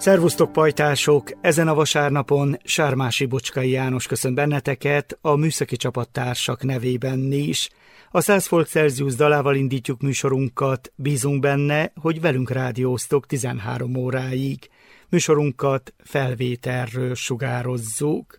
Szervusztok, pajtások! Ezen a vasárnapon Sármási Bocskai János köszönt benneteket a műszaki csapattársak nevében is. A 100 Folk Celsius dalával indítjuk műsorunkat, bízunk benne, hogy velünk rádióztok 13 óráig. Műsorunkat felvételről sugározzuk.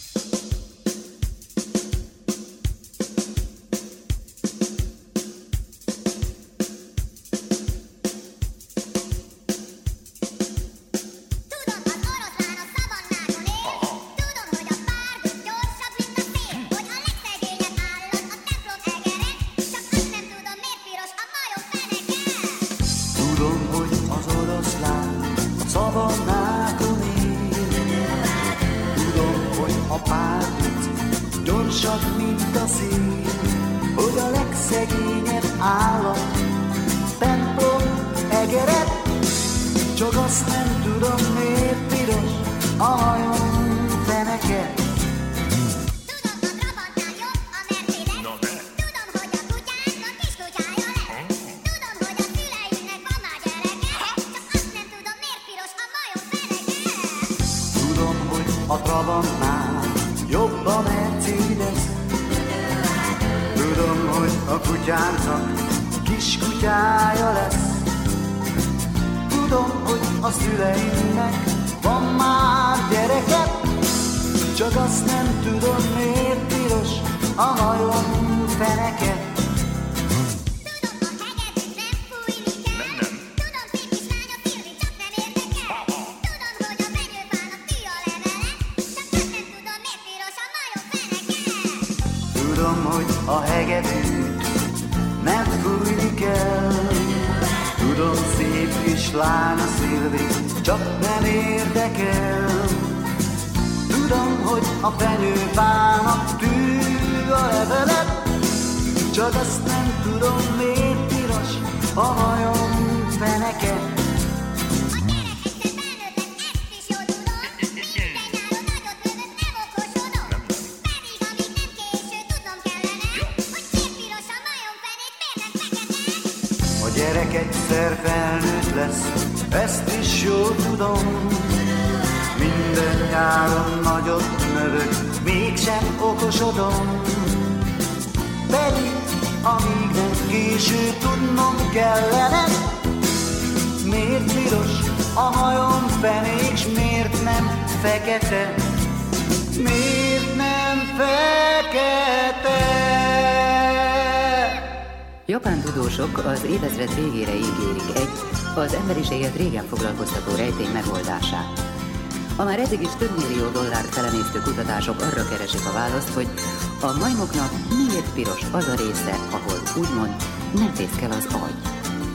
Japán tudósok az évezred végére ígérik az emberiséget régen foglalkoztató rejtély megoldását. A már eddig is több millió dollárt felemésztő kutatások arra keresik a választ, hogy a majmoknak miért piros az a része, ahol úgymond nem fészkel az agy.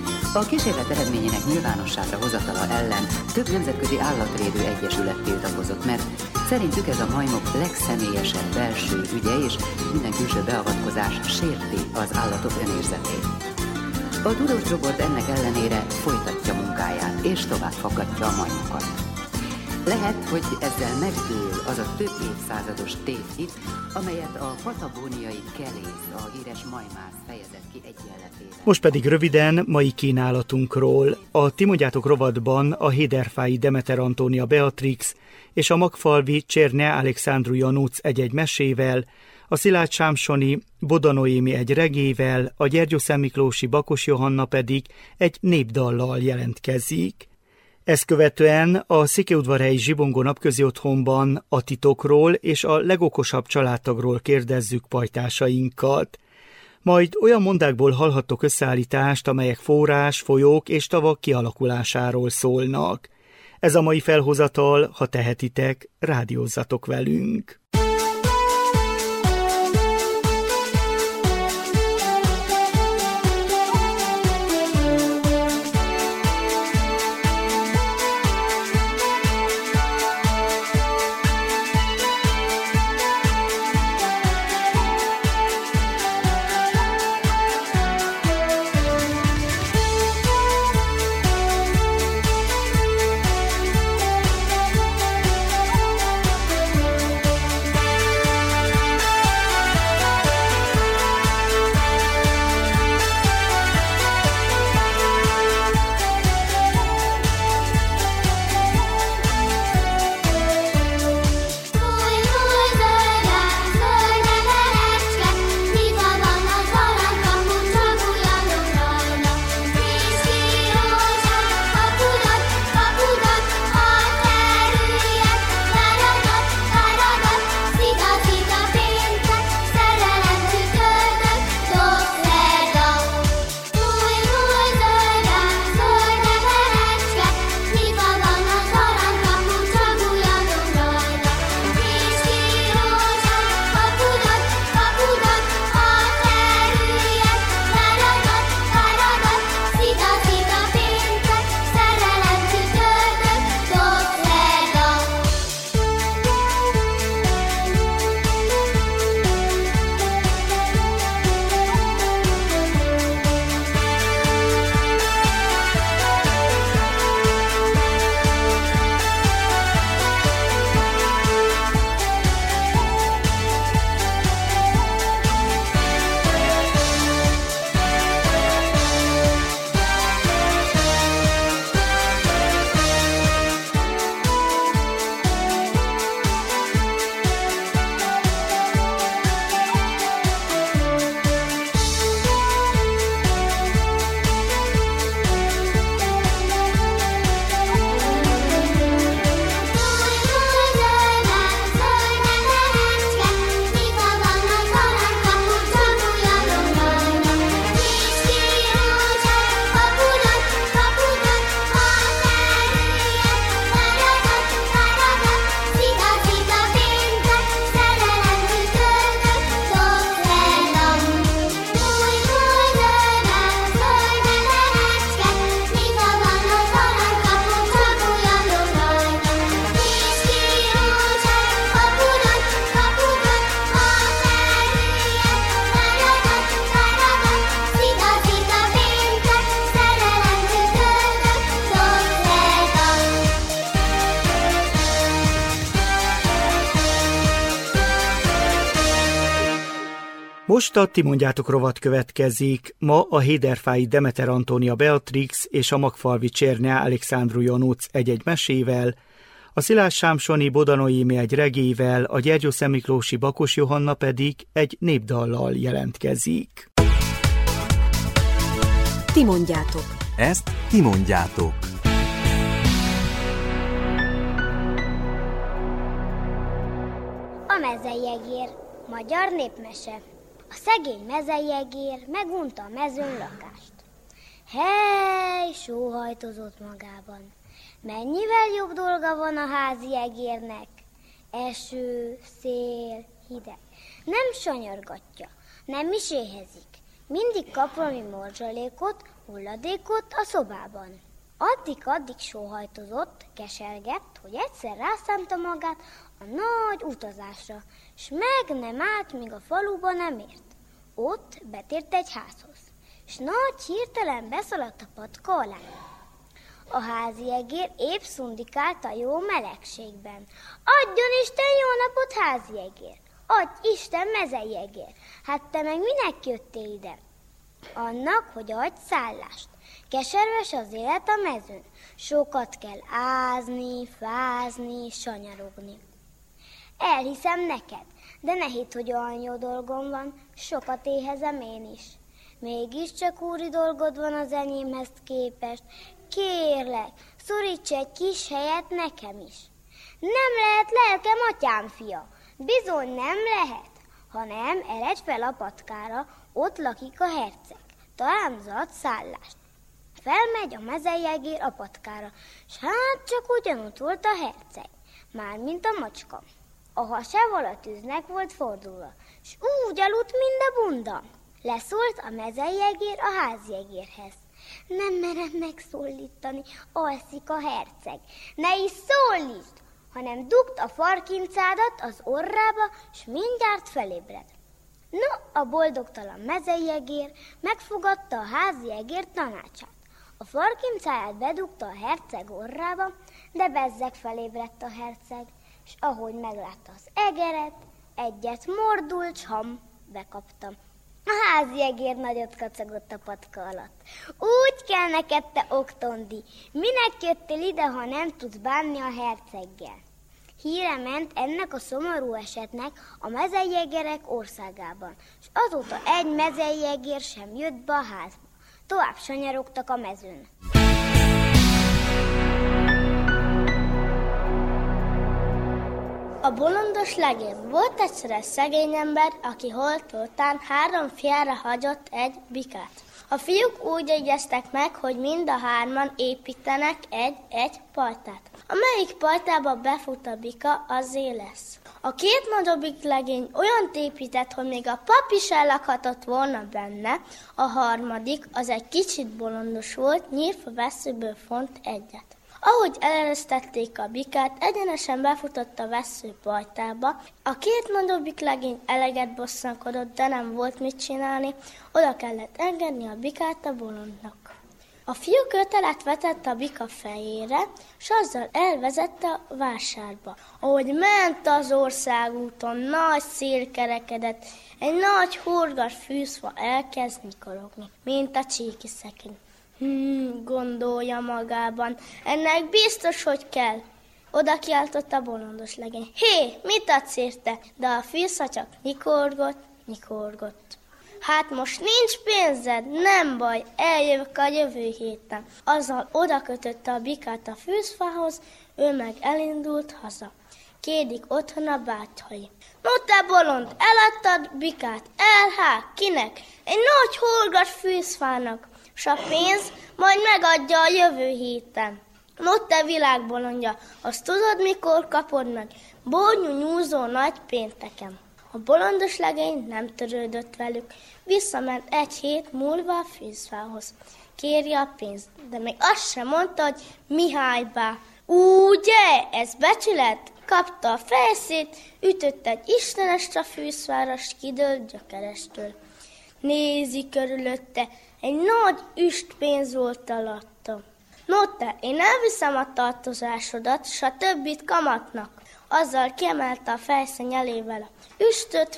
A kísérlet eredményének nyilvánosságra hozatala ellen több nemzetközi állatvédő egyesület tiltakozott, mert szerintük ez a majmok legszemélyesebb belső ügye, és minden külső beavatkozás sérti az állatok önérzetét. A tudós csoport ennek ellenére folytatja munkáját, és tovább faggatja a majmokat. Lehet, hogy ezzel megdől az a több évszázados tévhit, amelyet a patagóniai kelész, a híres majmász fejezett ki egyenletében. Most pedig röviden mai kínálatunkról. A Ti mondjátok rovatban a Héderfái Demeter Antónia Beatrix és a Magfalvi Cserne Alexandru Janusz egy-egy mesével, a Szilágy Sámsoni Boda Noémi egy regével, a Gyergyószentmiklósi Bakos Johanna pedig egy népdallal jelentkezik. Ezt követően a Székelyudvarhelyi Zsibongó Napközi Otthonban a titokról és a legokosabb családtagról kérdezzük pajtásainkat. Majd olyan mondákból hallhattok összeállítást, amelyek forrás, folyók és tavak kialakulásáról szólnak. Ez a mai felhozatal, ha tehetitek, rádiózzatok velünk! Most a Ti mondjátok rovat következik. Ma a Héderfái Demeter Antónia Beatrix és a Magfalvi Csernyá Alexandru Janóc egy-egy mesével, a Szilágy Sámsoni Boda Noémi egy regével, a Gyergyószentmiklósi Bakos Johanna pedig egy népdallal jelentkezik. Ti mondjátok. Ezt ti mondjátok. A mezeiegér, magyar népmese. A szegény mezeiegér megunta a mezőn lakást. Hely, sóhajtozott magában. Mennyivel jobb dolga van a házi egérnek? Eső, szél, hideg. Nem sanyargatja, nem is éhezik. Mindig kap valami morzsalékot, hulladékot a szobában. Addig sóhajtozott, kesergett, hogy egyszer rászánta magát a nagy utazásra, s meg nem állt, míg a faluba nem ért. Ott betért egy házhoz, s nagy hirtelen beszaladt a patka alá. A házi egér épp szundikált a jó melegségben. Adjon Isten jó napot, házi egér! Adj Isten, mezei egér! Hát te meg minek jöttél ide? Annak, hogy adj szállást. Keserves az élet a mezőn. Sokat kell ázni, fázni, sanyarogni. Elhiszem neked, de ne hidd, hogy olyan jó dolgom van, sokat éhezem én is. Mégiscsak úri dolgod van az enyémhez képest. Kérlek, szoríts egy kis helyet nekem is. Nem lehet lelkem atyám fia, bizony nem lehet. Ha nem, eredj fel a patkára, ott lakik a herceg, talán ad szállást. Felmegy a mezeiegér a patkára, s hát csak ugyanott volt a herceg, mármint a macska. A hasával a tűznek volt fordulva, s úgy aludt, mind a bunda. Leszólt a mezeiegér a háziegérhez. Nem merem megszólítani, alszik a herceg. Ne is szólítsd, hanem dugd a farkincádat az orrába, s mindjárt felébred. No, a boldogtalan mezeiegér megfogadta a háziegér tanácsát. A farkincáját bedugta a herceg orrába, de bezzeg felébredt a herceg, és ahogy meglátta az egeret, egyet mordult, s bekapta. A háziegér nagyot kacagott a patka alatt. Úgy kell neked, te oktondi, minek jöttél ide, ha nem tudsz bánni a herceggel? Híre ment ennek a szomorú esetnek a mezeiegérek országában, és azóta egy mezeiegér sem jött be a házba. Tovább sanyarogtak a mezőn. A bolondos legény. Volt egyszer egy szegény ember, aki holtoltán 3 fiára hagyott egy bikát. A fiúk úgy egyeztek meg, hogy mind a 3 építenek egy pajtát. Amelyik pajtába befut a bika, azzé lesz. A 2 nagyobbik legény olyan épített, hogy még a pap is ellakhatott volna benne, a 3. az egy kicsit bolondos volt, nyírfa vesszőből font egyet. Ahogy eleresztették a bikát, egyenesen befutott a vessző pajtába. A 2 nagyobbik legény eleget bosszankodott, de nem volt mit csinálni, oda kellett engedni a bikát a bolondnak. A fiú kötelet vetett a bika fejére, s azzal elvezette a vásárba. Ahogy ment az országúton, nagy szél kerekedett, egy nagy horgas fűzfa elkezd nyikorogni, mint a csíki szekrény. Gondolja magában, ennek biztos, hogy kell. Oda kiáltott a bolondos legény. Hé, mit adsz érte? De a fűzfa csak nyikorgott. Hát most nincs pénzed, nem baj, eljövök a jövő héten. Azzal oda kötötte a bikát a fűzfához, ő meg elindult haza. Kédik otthon a bátyai. No te bolond, eladtad bikát? Kinek? Egy nagy horgas fűzfának. S a pénz majd megadja a jövő héten. No te világbolondja, azt tudod, mikor kapod meg? Bornyú nyúzó nagy pénteken. A bolondos legény nem törődött velük, visszament 1 hét múlva a fűzfához. Kéri a pénzt, de még azt sem mondta, hogy Mihály bá. Ugye, ez becsület? Kapta a fejszét, ütött egy istenest a fűzfára, s kidőlt gyökerestől. Nézi körülötte, egy nagy üst pénz volt alatta. No te, én elviszem a tartozásodat, s a többit kamatnak. Azzal kiemelte a fejszény elével a üstöt,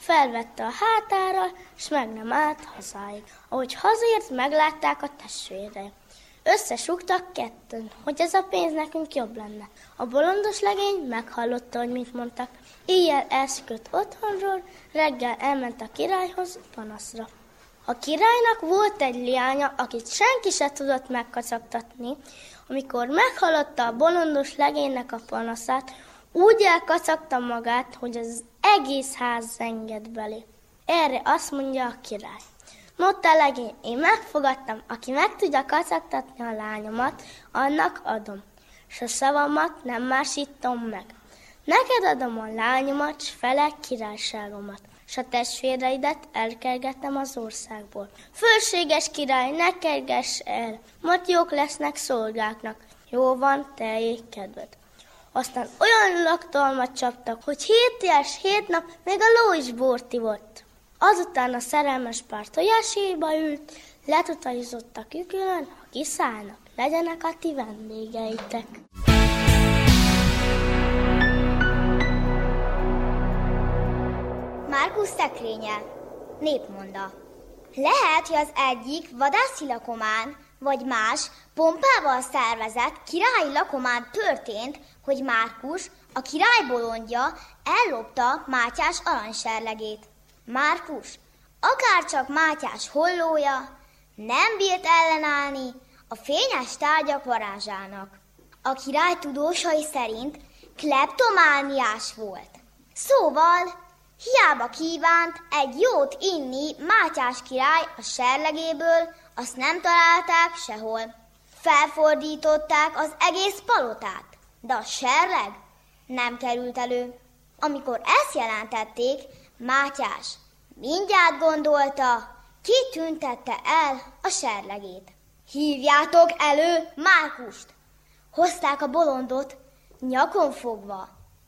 felvette a hátára, s meg nem állt hazáig. Ahogy hazért, meglátták a testvérei. Összesugtak kettőn, hogy ez a pénz nekünk jobb lenne. A bolondos legény meghallotta, hogy mit mondtak. Éjjel elszökött otthonról, reggel elment a királyhoz panaszra. A királynak volt egy leánya, akit senki se tudott megkacagtatni. Amikor meghallotta a bolondos legénynek a panaszát, úgy elkacagta magát, hogy az egész ház zengett belé. Erre azt mondja a király: mondta a legény, én megfogadtam, aki meg tudja kacagtatni a lányomat, annak adom, s a szavamat nem másítom meg. Neked adom a lányomat, s fele királyságomat, s a testvéreidet elkergetem az országból. Fölséges király, ne kergess el, majd jók lesznek szolgáknak, jó van, teljék kedved. Aztán olyan laktalmat csaptak, hogy 7 tés 7 nap még a ló is bort ivott. Azután a szerelmes pár tojáséba ült, letotalizott a kükülön, ha kiszállnak, legyenek a ti vendégeitek. Márkusz szekrénye. Népmonda. Lehet, hogy az egyik vadászi lakomán, vagy más pompával szervezett királyi lakomán történt, hogy Márkus, a király bolondja, ellopta Mátyás aranyserlegét. Márkus, akárcsak Mátyás hollója, nem bírt ellenállni a fényes tárgyak varázsának. A király tudósai szerint kleptomániás volt. Szóval hiába kívánt egy jót inni Mátyás király a serlegéből, azt nem találták sehol. Felfordították az egész palotát, de a serleg nem került elő. Amikor ezt jelentették, Mátyás mindjárt gondolta, ki tüntette el a serlegét. Hívjátok elő Márkust! Hozták a bolondot, nyakon fogva.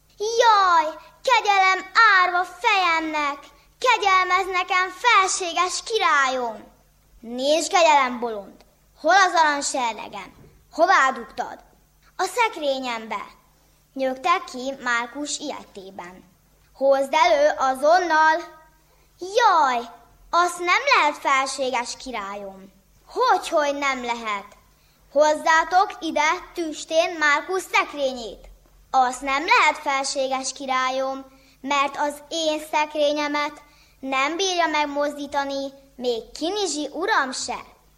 Jaj, kegyelem árva fejemnek, kegyelmez nekem felséges királyom! Nézd, kegyelem bolond, hol az aranyserlegem? Hová dugtad? A szekrényembe, nyögte ki Márkus ilyettében. Hozd elő azonnal! Jaj, azt nem lehet, felséges királyom. Hogyhogy nem lehet? Hozzátok ide tüstén Márkusz szekrényét. Azt nem lehet, felséges királyom, mert az én szekrényemet nem bírja megmozdítani még Kinizsi uram se.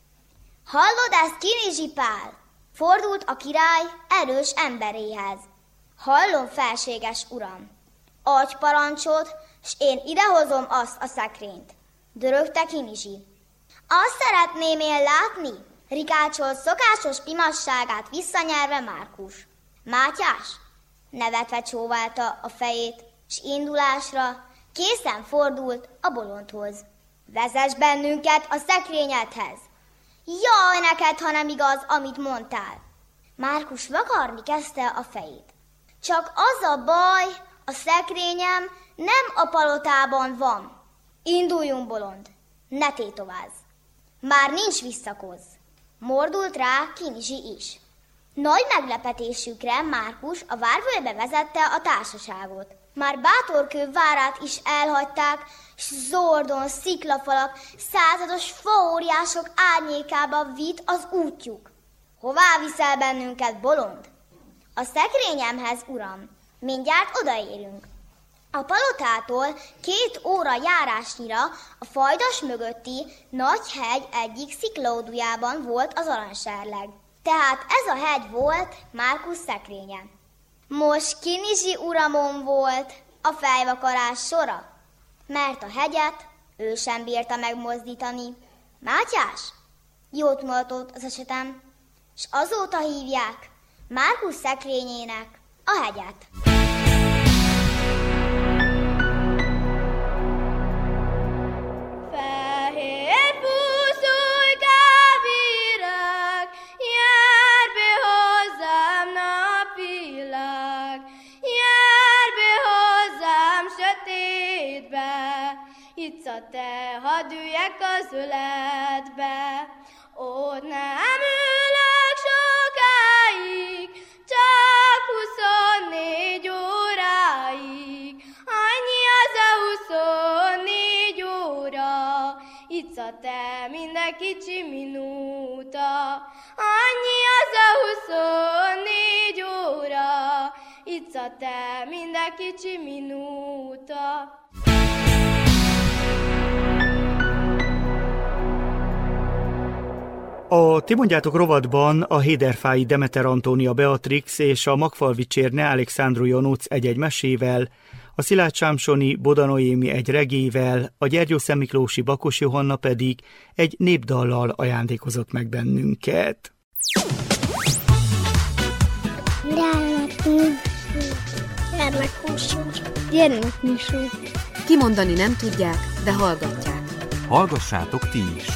Hallod ezt, Kinizsi Pál? Fordult a király erős emberéhez. Hallom, felséges uram. Adj parancsot, s én idehozom azt a szekrényt. Dörögte Kinizsi. Azt szeretném én látni, rikácsolt szokásos pimasságát visszanyerve Márkus. Mátyás nevetve csóválta a fejét, s indulásra készen fordult a bolondhoz. Vezess bennünket a szekrényedhez. Jaj, neked, ha nem igaz, amit mondtál. Márkus vakarni kezdte a fejét. Csak az a baj, a szekrényem nem a palotában van. Induljunk, bolond, ne tétovázz. Már nincs visszakoz. Mordult rá Kinizsi is. Nagy meglepetésükre Márkus a várvölgybe vezette a társaságot. Már Bátorkő várát is elhagyták, s zordon, sziklafalak, százados faóriások árnyékába vitt az útjuk. Hová viszel bennünket, bolond? A szekrényemhez, uram, mindjárt odaérünk. A palotától 2 óra járásnyira a Fajdas mögötti nagy hegy egyik sziklaudujában volt az aranyserleg. Tehát ez a hegy volt Márkusz szekrénye. Most Kinizsi uramon volt a fejvakarás sora, mert a hegyet ő sem bírta megmozdítani. Mátyás jót mutatott az esetem, s azóta hívják Márkusz szekrényének a hegyet. A te, hadd üljek az öletbe, ott nem ülök sokáig, csak 24 óráig. Annyi az a 24 a te, minden kicsi minúta, annyi az a 24 óra, itt a te, minden kicsi minúta. A Ti mondjátok rovatban a Héderfái Demeter Antónia Beatrix és a Magfalvi Csérne Alexandru Janóc egy-egy mesével, a Szilágy Sámsoni Boda Noémi egy regével, a Gyergyószentmiklósi Bakos Johanna pedig egy népdallal ajándékozott meg bennünket. Gyermekműsor. Kimondani nem tudják, de hallgatják. Hallgassátok ti is!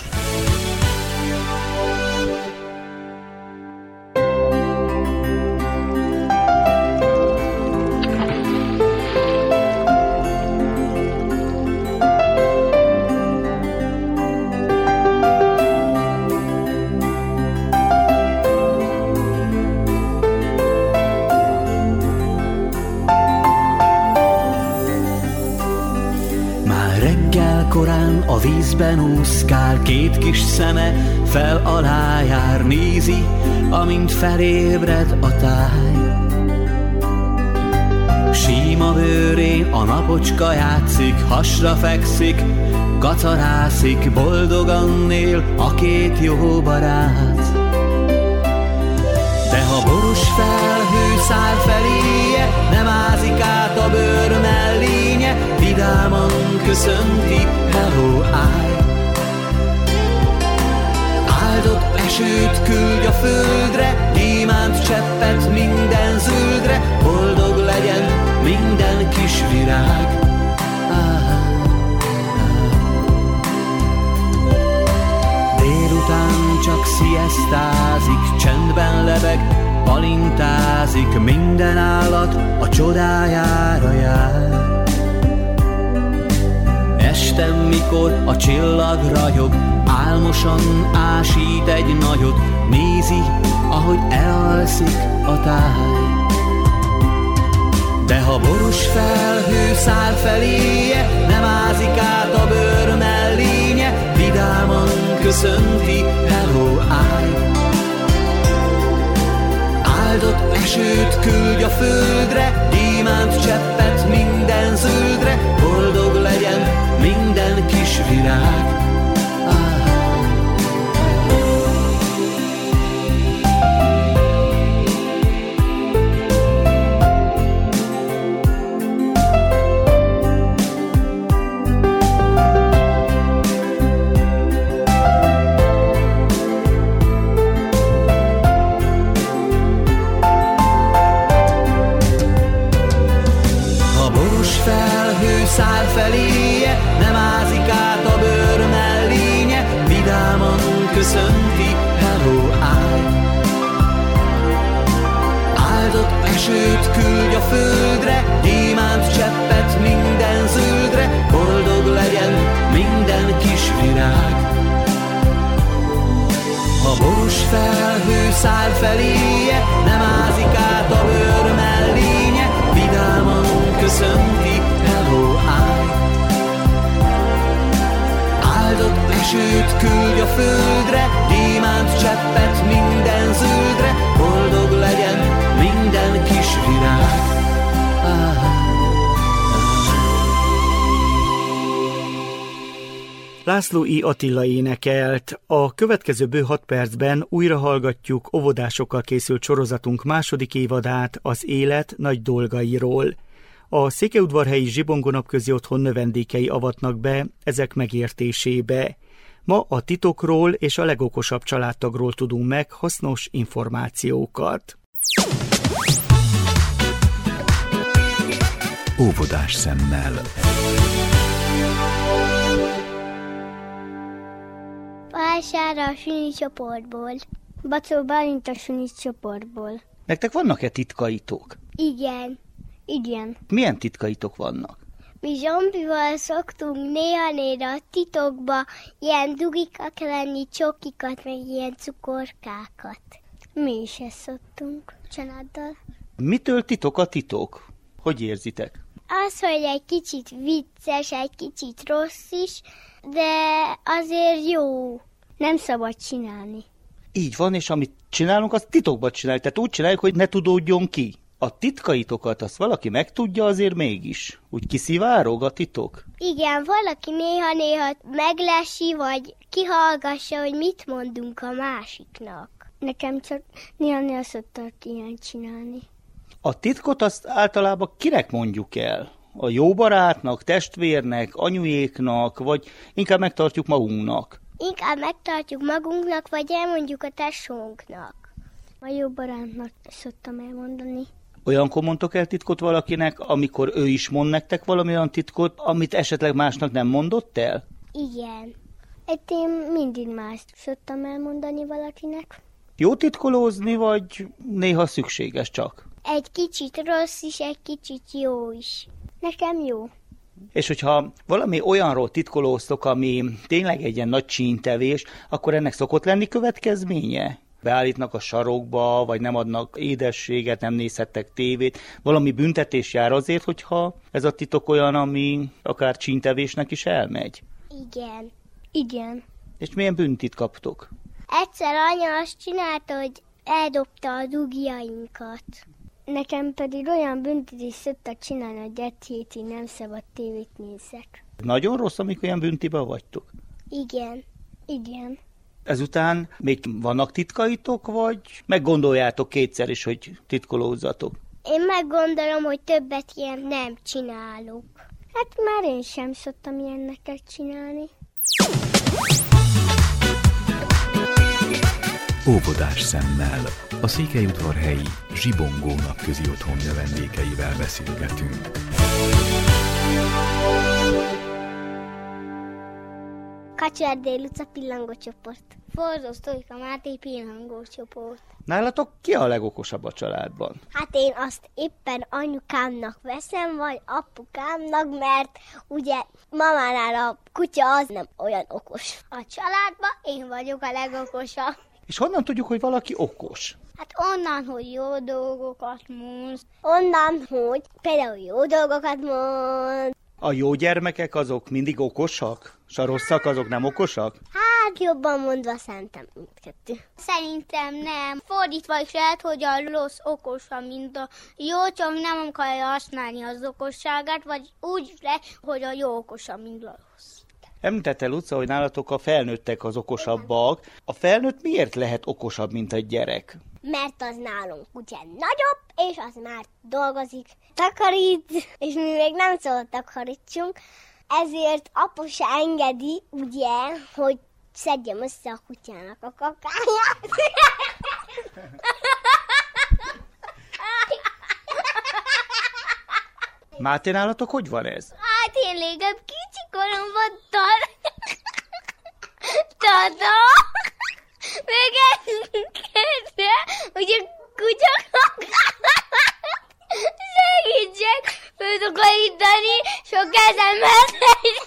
Korán a vízben úszkál, két kis szeme fel alá jár, nézi, amint felébred a táj. Síma bőrén a napocska játszik, hasra fekszik, kacarászik, boldogan él a két jó barát. De ha borús felhő száll feléje, nem ázik át a bőr mellénye, vidáman köszönti, hello, állj. Áldott esőt küldj a földre, gyémánt cseppet minden zöldre, boldog legyen minden kis virág. Délután csak sziasztázik, csendben lebeg, palintázik, minden állat a csodájára jár. Este, mikor a csillag ragyog, álmosan ásít egy nagyot, nézi, ahogy elalszik a táj. De ha borús felhő száll feléje, nem ázik át a bőr mellénye, vidáman köszönti, hello, állj. Áldott esőt küldj a földre, gyémánt cseppet minden zöldre, boldog legyen minden kis virág. Száll feléje, nem ázik át a bőr mellénye, vidáman köszönti, hello, állj. Áldott esőt küldj a földre, gyémánt cseppet minden zöldre, boldog legyen minden kis virág. Ha borús felhő száll feléje, nem ázik át a bőr mellénye, vidáman köszönti, hello, állj. Áldott esőt küldj a földre, gyémánt cseppet minden zöldre, boldog legyen minden kis virág. László I. Attila énekelt. A következő bő 6 percben újra hallgatjuk óvodásokkal készült sorozatunk második évadát, az élet nagy dolgairól. A Székelyudvarhelyi Zsibongonapközi Otthon növendékei avatnak be ezek megértésébe. Ma a titokról és a legokosabb családtagról tudunk meg hasznos információkat. Óvodás szemmel. Pál Sára a Süni csoportból. Bacó Bálint a Süni csoportból. Nektek vannak-e titkaitok? Igen. Milyen titkaitok vannak? Mi zombival szoktunk néha-néha a titokba ilyen dugikak lenni, csokikat, meg ilyen cukorkákat. Mi is ezt szoktunk családdal. Mitől titok a titok? Hogy érzitek? Az, hogy egy kicsit vicces, egy kicsit rossz is, de azért jó. Nem szabad csinálni. Így van, és amit csinálunk, azt titokban csináljuk. Tehát úgy csináljuk, hogy ne tudódjon ki. A titkaitokat azt valaki megtudja azért mégis. Úgy kiszivárog a titok? Igen, valaki néha-néha meglesi, vagy kihallgassa, hogy mit mondunk a másiknak. Nekem csak néha-néha szoktak ilyen csinálni. A titkot azt általában kinek mondjuk el? A jó barátnak, testvérnek, anyujéknak, vagy inkább megtartjuk magunknak? Inkább megtartjuk magunknak, vagy elmondjuk a tesónknak. A jó barátnak szoktam elmondani. Olyankor mondtok el titkot valakinek, amikor ő is mond nektek valami olyan titkot, amit esetleg másnak nem mondott el? Igen. Én mindig mást szoktam elmondani valakinek. Jó titkolózni, vagy néha szükséges csak? Egy kicsit rossz is, egy kicsit jó is. Nekem jó. És hogyha valami olyanról titkolóztok, ami tényleg egy ilyen nagy csíntevés, akkor ennek szokott lenni következménye? Beállítnak a sarokba, vagy nem adnak édességet, nem nézhettek tévét. Valami büntetés jár azért, hogyha ez a titok olyan, ami akár csíntevésnek is elmegy? Igen. Igen. És milyen büntit kaptok? Egyszer anya azt csinálta, hogy eldobta a dugjainkat. Nekem pedig olyan büntit is szoktak csinálni, hogy egy hétig nem szabad tévét nézzek. Nagyon rossz, amikor ilyen büntiben vagytok? Igen. Igen. Ezután még vannak titkaitok, vagy meggondoljátok kétszer is, hogy titkolózzatok? Én meggondolom, hogy többet ilyen nem csinálok. Hát már én sem szoktam ilyenneket csinálni. Óvodás szemmel. A székelyudvarhelyi Zsibongó napközi otthon növendékeivel beszélgetünk. Kacsó Erdély Luca pillangócsoport. Forró Sztojka Máté pillangócsoport. Nálatok ki a legokosabb a családban? Hát én azt éppen anyukámnak veszem, vagy apukámnak, mert ugye mamánál a kutya az nem olyan okos. A családban én vagyok a legokosabb. És honnan tudjuk, hogy valaki okos? Hát onnan, hogy jó dolgokat mond. Onnan, hogy például jó dolgokat mond. A jó gyermekek azok mindig okosak? És a rosszak azok nem okosak? Hát jobban mondva szerintem mindkettő. Szerintem nem. Fordítva is lehet, hogy a rossz okosabb, mint a jó, csak nem akarja használni az okosságát, vagy úgy lehet, hogy a jó okosabb, mint a rossz. Említette Luca, hogy nálatok a felnőttek az okosabbak. A felnőtt miért lehet okosabb, mint egy gyerek? Mert az nálunk ugye nagyobb, és az már dolgozik, takarít, és mi még nem szóval takarítsunk. Ezért apu se engedi, ugye, hogy szedjem össze a kutyának a kakáját. Máté, nálatok hogy van ez? Hát én légebb kicsi koromban Tata, meg elkezdte, hogy a kutyakakát segítsek föltakarítani, sok kezemmel.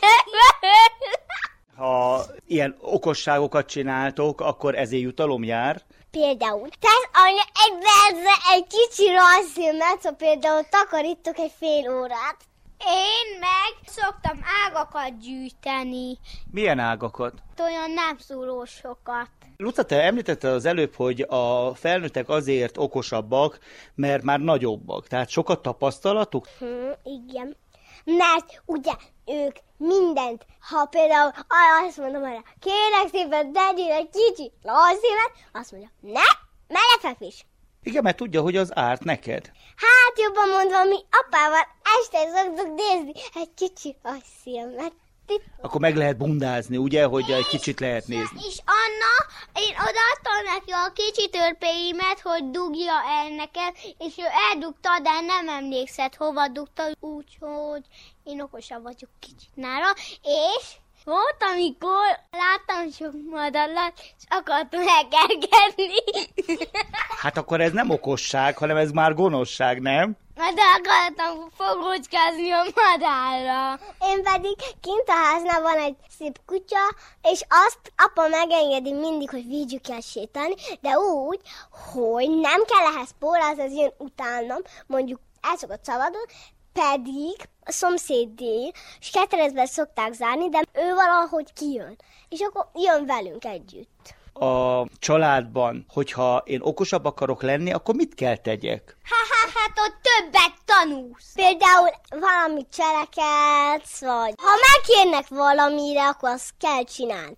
Ha ilyen okosságokat csináltok, akkor ezért jutalom jár? Például, tesz anya egy percre egy kicsi rajzfilmet, szóval például takarítok egy fél órát. Én meg szoktam ágakat gyűjteni. Milyen ágakat? Olyan nem szólósokat. Luca, te említetted az előbb, hogy a felnőttek azért okosabbak, mert már nagyobbak. Tehát sokat tapasztalatuk? Igen. Mert ugye ők mindent, ha például azt mondom arra, kérlek szépen, tegyél egy kicsi rajzfilmet, azt mondja, ne, melegfekvés. Igen, mert tudja, hogy az árt neked. Hát jobban mondva, mi apával este szoktuk nézni egy kicsi rajzfilmet. Akkor meg lehet bundázni, ugye, hogy egy kicsit lehet nézni. És Anna, én odaadtam neki a kicsi törpéimet, hogy dugja el neked, és ő eldugta, de nem emlékszett, hova dugta, úgyhogy én okosabb vagyok kicsit nála, és volt, amikor láttam sok madarat, és akartam elkergetni. Hát akkor ez nem okosság, hanem ez már gonoszság, nem? De akartam fogocskázni a madárra. Én pedig kint a háznál van egy szép kutya, és azt apa megengedi mindig, hogy vigyük el sétálni, de úgy, hogy nem kell ehhez pórázni, az jön utánam, mondjuk el szokott szabadulni, pedig a szomszédé, és ketrecben szokták zárni, de ő valahogy kijön, és akkor jön velünk együtt. A családban, hogyha én okosabb akarok lenni, akkor mit kell tegyek? Hát ott többet tanulsz. Például valamit cselekedsz, vagy ha megkérnek valamire, akkor azt kell csinálni.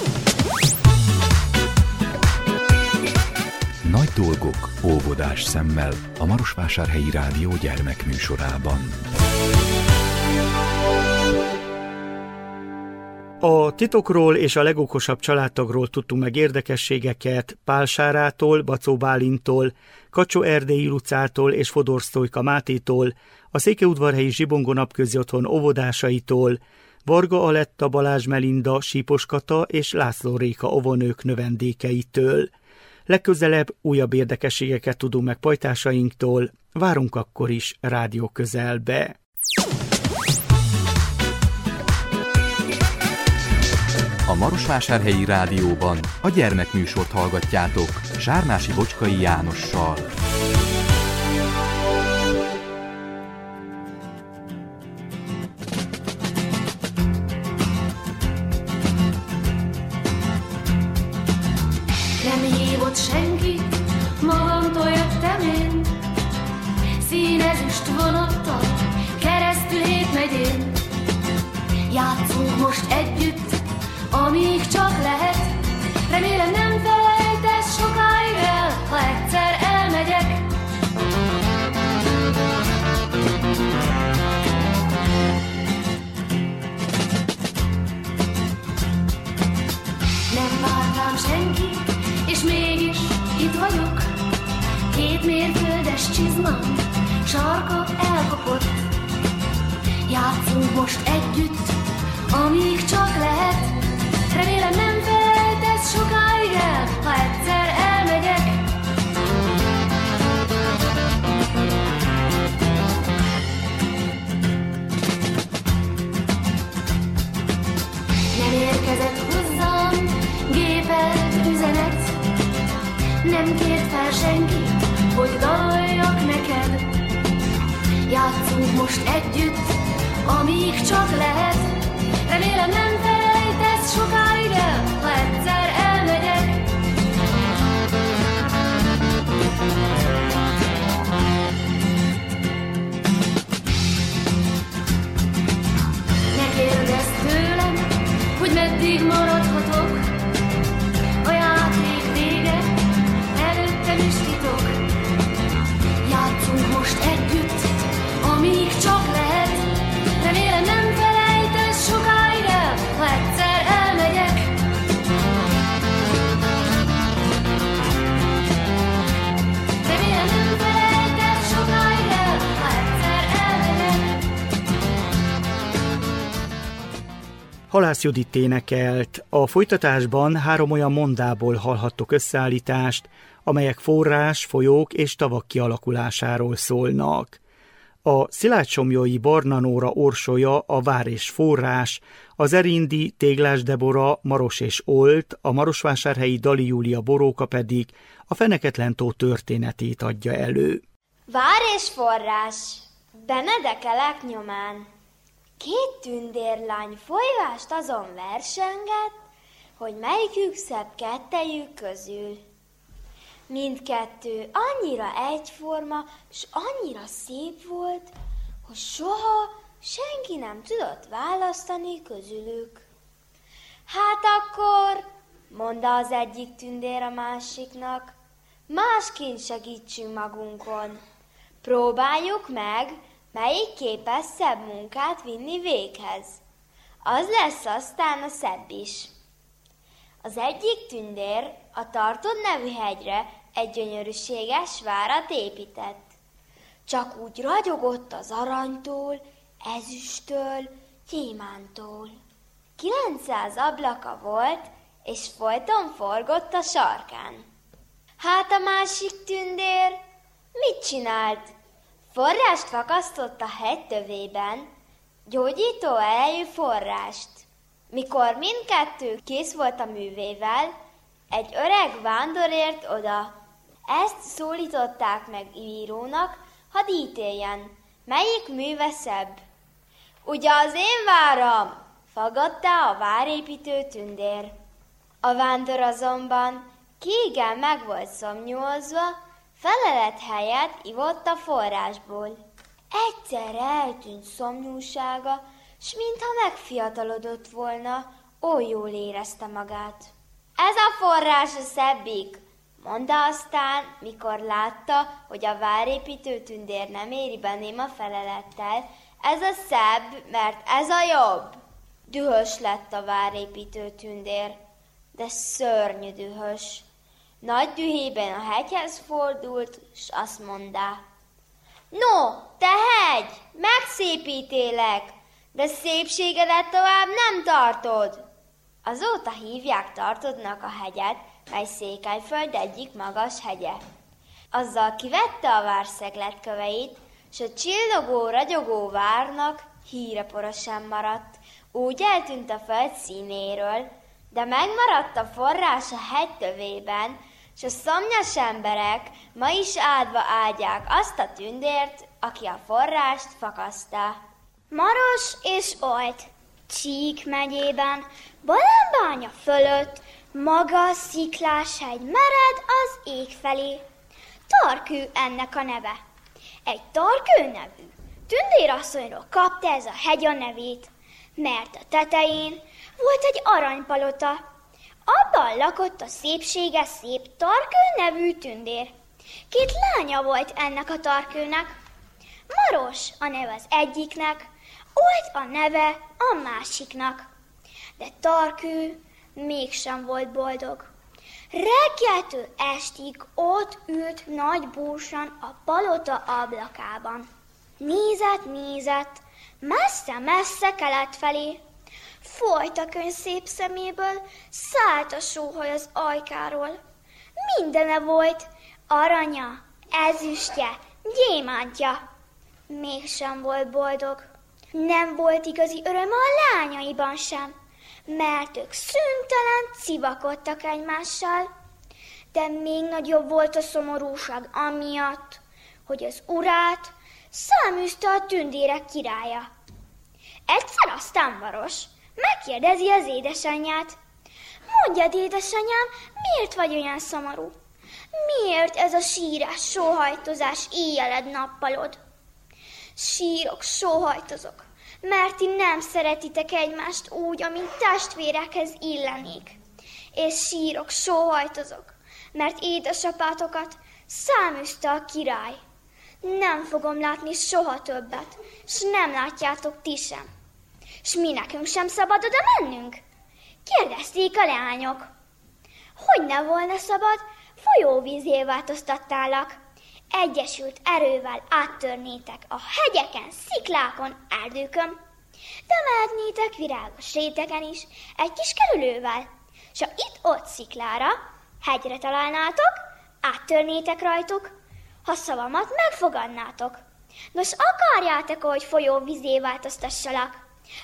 Nagy dolgok óvodás szemmel a Marosvásárhelyi Rádió gyermekműsorában. A titokról és a legokosabb családtagról tudtunk meg érdekességeket Pál Sárától, Bacó Bálintól, Kacsó-Erdélyi Lucától és Fodor Sztojka Mátétól, a Székelyudvarhelyi Zsibongó Napközi Otthon óvodásaitól, Varga Aletta, Balázs Melinda, Sípos Kata és László Réka óvonők növendékeitől. Legközelebb újabb érdekességeket tudunk meg pajtásainktól, várunk akkor is rádió közelbe. A Marosvásárhelyi Rádióban a gyermekműsort hallgatjátok Sármási Bocskai Jánossal. Nem hívott senki, magamtól jöttem én, színezüst vonattal, keresztül 7 megyén. Játszunk most együtt, amíg csak lehet, remélem nem felejtesz sokáig el, ha egyszer elmegyek. Nem várt rám senki, és mégis itt vagyok. 2 mérföldes csizmám, sarka elkapott. Játszunk most együtt, amíg csak lehet, remélem nem felejtesz sokáig el, ha egyszer elmegyek. Nem érkezett hozzám gépelt üzenet, nem kért fel senki, hogy daloljak neked. Játszunk most együtt, amíg csak lehet, remélem nem felejtesz sokáig el, ha egyszer elmegyek. Ne kérdezz tőlem, hogy meddig maradhatok, a játék vége, előttem is titok. Játszunk most együtt, amíg csak lehet, remélem nem felejtesz sokáig el, ha egyszer elmegyek. Remélem nem felejtesz sokáig el, ha egyszer elmegyek. Halász Judit énekelt. A folytatásban 3 olyan mondából hallhattok összeállítást, amelyek forrás, folyók és tavak kialakulásáról szólnak. A Szilágysomlyai Barna Nóra Orsolya a Vár és Forrás, az Erindi Téglás Debora Maros és Olt, a marosvásárhelyi Dali Júlia Boróka pedig a Feneketlentó történetét adja elő. Vár és forrás, Benedekelek nyomán. 2 tündérlány folyvást azon versenget, hogy melyikük szebb kettejük közül. Mindkettő annyira egyforma, s annyira szép volt, hogy soha senki nem tudott választani közülük. Hát akkor, mondta az egyik tündér a másiknak, másként segítsünk magunkon. Próbáljuk meg, melyik képes szebb munkát vinni véghez. Az lesz aztán a szebb is. Az egyik tündér a Tartod nevű hegyre egy gyönyörűséges várat épített. Csak úgy ragyogott az aranytól, ezüsttől, gyémántól. 900 ablaka volt, és folyton forgott a sarkán. Hát a másik tündér mit csinált? Forrást fakasztott a hegy tövében, gyógyító erejű forrást. Mikor mindkettő kész volt a művével, egy öreg vándor ért oda. Ezt szólították meg írónak, hadd ítéljen, melyik műve szebb. Ugye az én váram, fogadta a várépítő tündér. A vándor azonban kégen meg volt szomnyolzva, felelet helyett ivott a forrásból. Egyszerre eltűnt szomnyúsága, s mintha megfiatalodott volna, oly jól érezte magát. Ez a forrás a szebbik, mondta aztán, mikor látta, hogy a várépítő tündér nem éri be néma felelettel. Ez a szebb, mert ez a jobb. Dühös lett a várépítő tündér, de szörnyű dühös. Nagy dühében a hegyhez fordult, s azt mondta: No, te hegy, megszépítélek, de szépségedet tovább nem tartod. Azóta hívják Tartodnak a hegyet, mely Székelyföld egyik magas hegye. Azzal kivette a vár szegletköveit, s a csillogó, ragyogó várnak hírepora sem maradt. Úgy eltűnt a föld színéről, de megmaradt a forrás a hegy tövében, s a szomjas emberek ma is áldva áldják azt a tündért, aki a forrást fakaszta. Maros és Olt, Csík megyében, Balambánya fölött, magas sziklás hegy mered az ég felé. Tarkő ennek a neve. Egy Tarkő nevű tündérasszonyról kapta ez a hegy a nevét, mert a tetején volt egy aranypalota. Abban lakott a szépséges szép Tarkő nevű tündér. 2 lánya volt ennek a Tarkőnek. Maros a neve az egyiknek, Olt a neve a másiknak. De Tarkő mégsem volt boldog. Reggeltől estig ott ült nagy búsan a palota ablakában. Nézett, messze-messze kelet felé. Folyt a könyv szép szeméből, szállt a sóhaj az ajkáról. Mindene volt, aranya, ezüstje, gyémántja. Mégsem volt boldog. Nem volt igazi öröm a lányaiban sem, mert ők szüntelen civakodtak egymással. De még nagyobb volt a szomorúság amiatt, hogy az urát száműzte a tündérek királya. Egyszer aztán Maros megkérdezi az édesanyját: Mondjad, édesanyám, miért vagy olyan szomorú? Miért ez a sírás, sóhajtozás éjjeled-nappalod? Sírok, sóhajtozok, mert ti nem szeretitek egymást úgy, amint testvérekhez illenék. És sírok, sóhajtozok, mert édesapátokat száműzte a király. Nem fogom látni soha többet, s nem látjátok ti sem. S mi nekünk sem szabad oda mennünk? Kérdezték a leányok. Hogy ne volna szabad, folyóvízé változtattálak. Egyesült erővel áttörnétek a hegyeken, sziklákon, erdőkön, de mehetnétek virágos rétegen is, egy kis kerülővel, s ha itt-ott sziklára, hegyre találnátok, áttörnétek rajtuk, ha szavamat megfogadnátok. Nos, akarjátok, hogy folyóvízé változtassalak?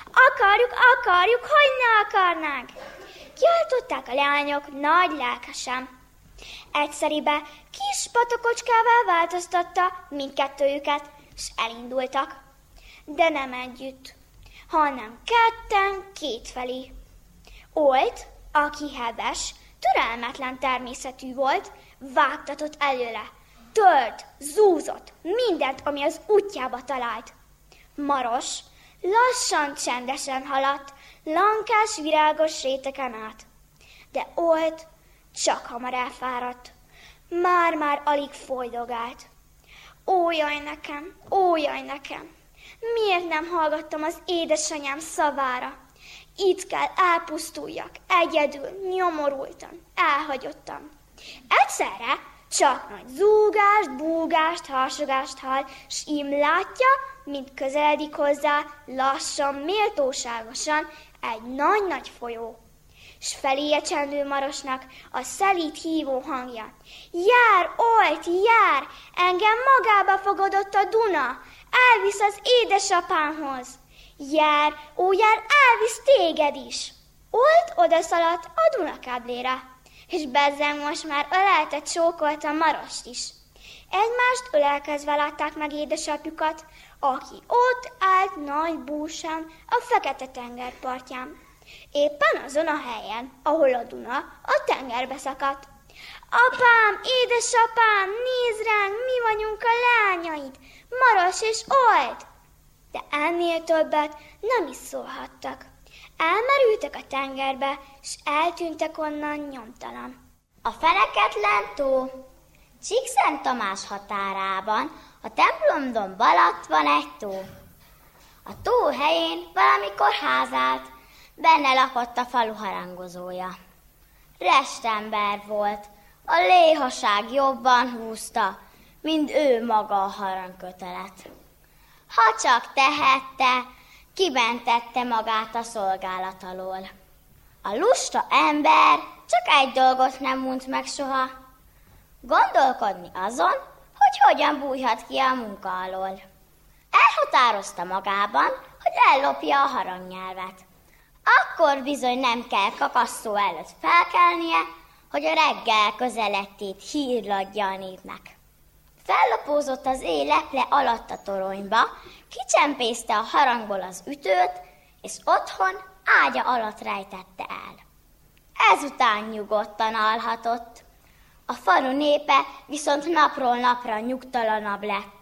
Akarjuk, hogy ne akarnánk! Kiáltották a leányok nagy lelkesen. Egyszeribe kis patakocskával változtatta mindkettőjüket, s elindultak. De nem együtt, hanem ketten kétfelé. Olt, aki heves, türelmetlen természetű volt, vágtatott előle, tört, zúzott, mindent, ami az útjába talált. Maros lassan, csendesen haladt, lankás, virágos réteken át. De Olt csak hamar elfáradt. Már alig folydogált. Ó, jaj nekem! Miért nem hallgattam az édesanyám szavára? Itt kell elpusztuljak, egyedül, nyomorultan, elhagyottan. Egyszerre csak nagy zúgást, búgást, harsogást hall, s ím látja, mint közeledik hozzá, lassan, méltóságosan egy nagy-nagy folyó. S feléje csendül Marosnak a szelíd hívó hangja. Jár, Olt, jár! Engem magába fogadott a Duna, elvisz az édesapámhoz. Jár, ó, jár, elvisz téged is. Olt odaszaladt a Dunakáblére, és bezzeg most már ölelte, csókolta Marost is. Egymást ölelkezve látták meg édesapjukat, aki ott állt nagy búsán a Fekete-tenger partján. Éppen azon a helyen, ahol a Duna a tengerbe szakadt. Apám, édesapám, nézd ránk, mi vagyunk a lányaid, Maros és Old! De ennél többet nem is szólhattak. Elmerültek a tengerbe, s eltűntek onnan nyomtalan. A Feneketlen tó. Csíkszent Tamás határában, a templomdomb alatt van egy tó. A tó helyén valamikor ház állt, benne lakott a falu harangozója. Restember volt, a léhaság jobban húzta, mint ő maga a harangkötelet. Ha csak tehette, kimentette magát a szolgálat alól. A lusta ember csak egy dolgot nem mond meg soha, gondolkodni azon, hogy hogyan bújhat ki a munka alól. Elhatározta magában, hogy ellopja a harangnyelvet. Akkor bizony nem kell kakasszó előtt felkelnie, hogy a reggel közelettét hírladja a népnek. Fellopózott az éj leple alatt a toronyba, kicsempészte a harangból az ütőt, és otthon ágya alatt rejtette el. Ezután nyugodtan alhatott. A falu népe viszont napról napra nyugtalanabb lett.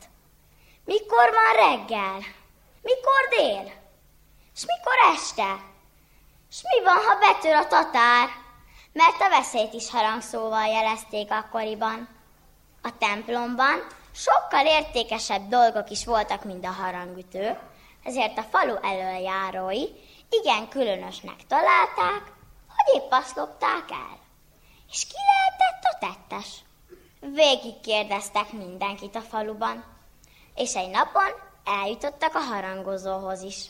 Mikor van reggel? Mikor dél? S mikor este? S mi van, ha betör a tatár? Mert a veszélyt is harangszóval jelezték akkoriban. A templomban sokkal értékesebb dolgok is voltak, mint a harangütő, ezért a falu elöljárói igen különösnek találták, hogy épp azt lopták el. És ki lehetett a tettes? Végig kérdeztek mindenkit a faluban, és egy napon eljutottak a harangozóhoz is.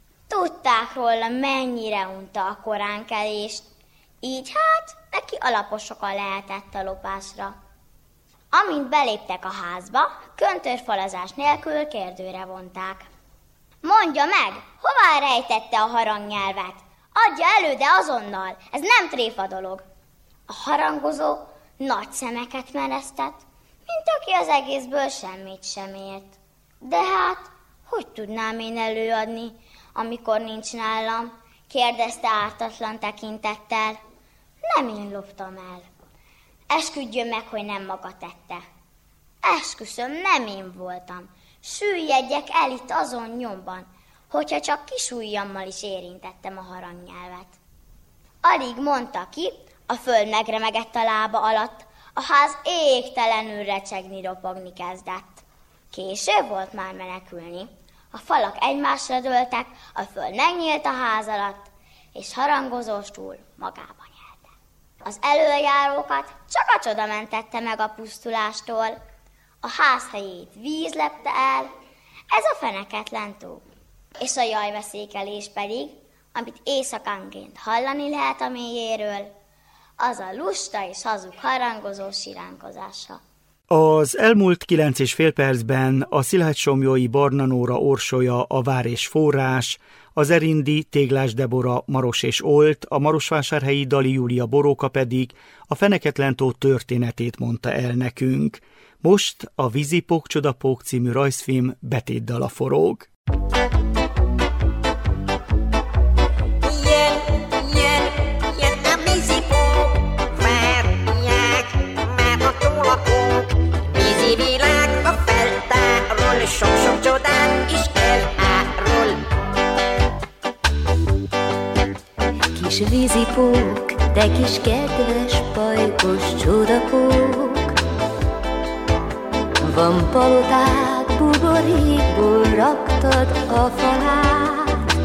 Tudták róla, mennyire unta a koránkelést, így hát neki alapos oka lehetett a lopásra. Amint beléptek a házba, köntörfalazás nélkül kérdőre vonták. Mondja meg, hová rejtette a harangnyelvet? Adja elő, de azonnal, ez nem tréfa dolog. A harangozó nagy szemeket meresztett, mint aki az egészből semmit sem ért. De hát, hogy tudnám én előadni, amikor nincs nálam? Kérdezte ártatlan tekintettel. Nem én loptam el. Esküdjön meg, hogy nem maga tette. Esküszöm, nem én voltam. Süllyedjek el itt azon nyomban, hogyha csak kis ujjammal is érintettem a harangnyelvet. Alig mondta ki, a föld megremegett a lába alatt, a ház égtelenül recsegni, ropogni kezdett. Késő volt már menekülni. A falak egymásra dőltek, a föld megnyílt a ház alatt, és harangozós túl magába nyelte. Az elöljárókat csak a csoda mentette meg a pusztulástól. A ház helyét víz lepte el, ez a Feneketlen tó. És a jajveszékelés pedig, amit éjszakánként hallani lehet a mélyéről, az a lusta és hazug harangozó siránkozása. Az elmúlt 9,5 percben a Szilágysomlyói Barna Nóra Orsolya, a Vár és Forrás, az Erindi Téglás Debora Maros és Olt, a marosvásárhelyi Dali Júlia Boróka pedig a Feneketlen tó történetét mondta el nekünk. Most a Vízipók Csodapók című rajzfilm betétdala forog. Sok-sok csodát is elárul. Kis vízipók, te kis kedves, pajkos csodapók, van palotád, buborékból raktad a falát.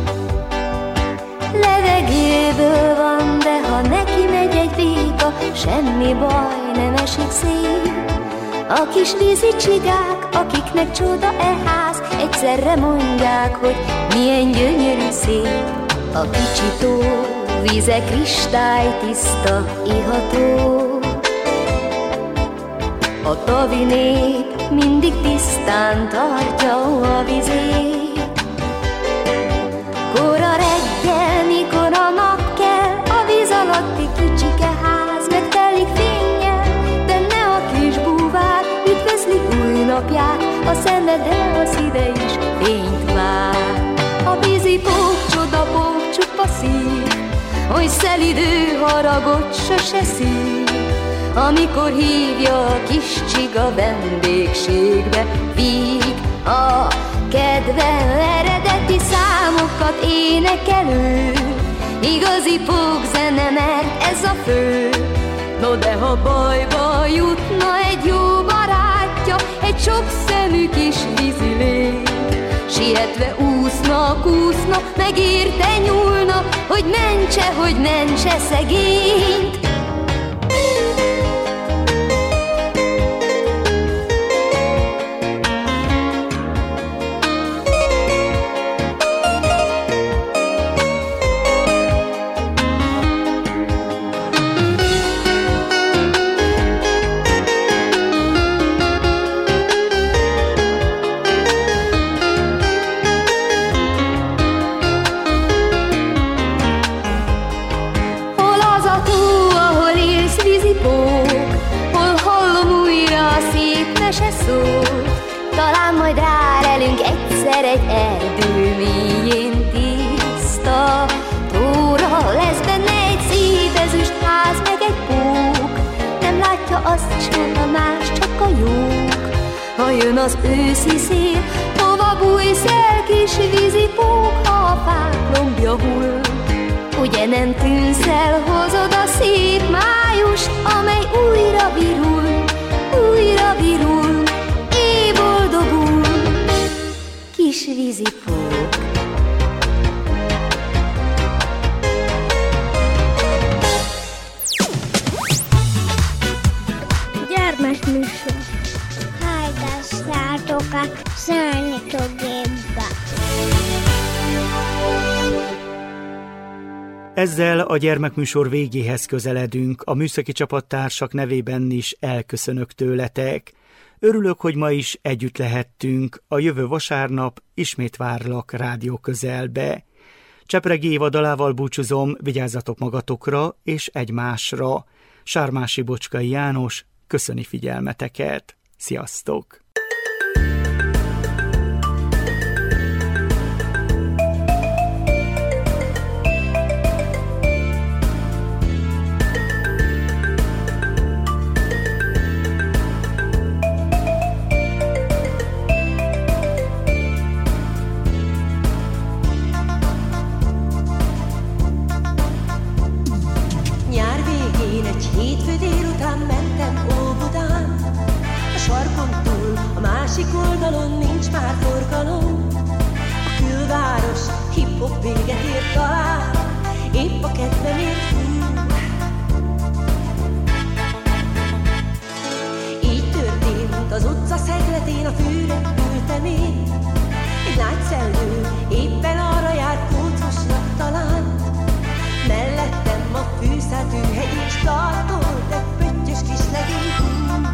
Levegőből van, de ha neki megy egy béka, semmi baj, nem esik szét. A kis vízi csigák, akiknek csoda e ház, egyszerre mondják, hogy milyen gyönyörű szép. A kicsi tó víze kristálytiszta, iható. A tavi nép mindig tisztán tartja a vizét. Kora reggel, mikor a nap kell, a víz alatti kicsike ház megtelik fénnyel, benne a kis búvár üdvözlik a szeme, de a szíve is fényt vár. A vízipók, csodapók, csupa szív, hogy szelidő haragot sose szív. Amikor hívja a kis csiga vendégségbe, víg a kedve, eredeti számokat énekelő. Igazi pókzene, mert ez a fő. No de ha bajba jutna egy jó barátja, egy sok szemű kis vízilény, sietve úszna, megérte nyúlna, hogy mentse szegényt. Talán majd rálelünk egyszer egy erdő mélyén tiszta tóra. Lesz benne egy szép ezüst ház, meg egy pók, nem látja azt soha más, csak a jók. Ha jön az őszi szél, hova bújsz el, kis vízi pók, ha a fák lombja hull? Ugye nem tűnsz el, hozod a szép májust, amely újra virul, boldogul, kis vízipók. Gyermekműsor. Hallgassátok a Számítógépbe. Ezzel a gyermekműsor végéhez közeledünk. A műszaki csapattársak nevében is elköszönök tőletek. Örülök, hogy ma is együtt lehettünk. A jövő vasárnap ismét várlak rádió közelbe. Csepregi Éva dalával búcsúzom, vigyázzatok magatokra és egymásra. Sármási Bocskai János köszöni figyelmeteket. Sziasztok! Oldalon nincs már forgalom, a külváros hip-hop véget ért talán, épp a kedvemért fúr. Így történt az utca szegletén, a fűre ültem én. Egy nagy szellő éppen arra járt kócosnak talán. Mellettem a fűszátű hegy és tartolt egy pöttyös kis legény.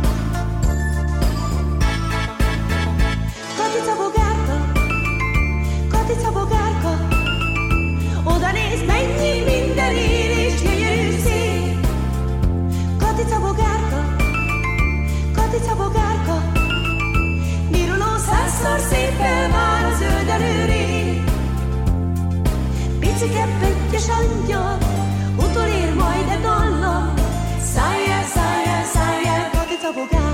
Katica bogárka, oda néz, mennyi minden él és gyönyörű szép. Katica bogárka, viruló 100-szor szépen vár a zöldelő rég. Picike pöttyös angyal, utolér majd a dallam. Szálljál, Katica bogár.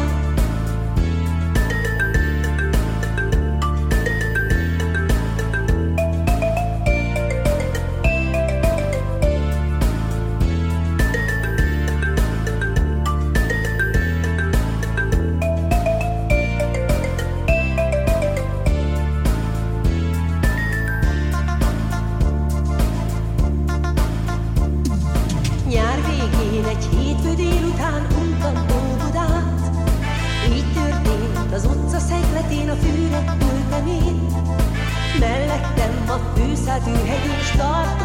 A fűre ültem én, mellettem a fűszátű hegy és tart